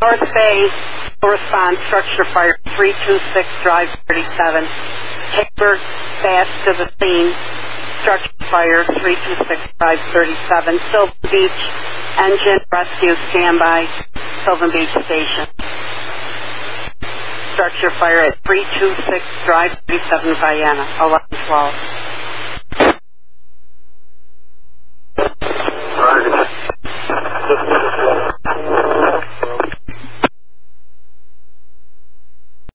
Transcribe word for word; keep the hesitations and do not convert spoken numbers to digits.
North Bay, response, structure fire, three two six, drive thirty-seven. Taylor, fast to the scene, structure fire, three two six, drive thirty-seven. Sylvan Beach, engine, rescue, standby, Sylvan Beach Station. Structure fire at three two six, drive thirty-seven, Vienna, eleven twelve.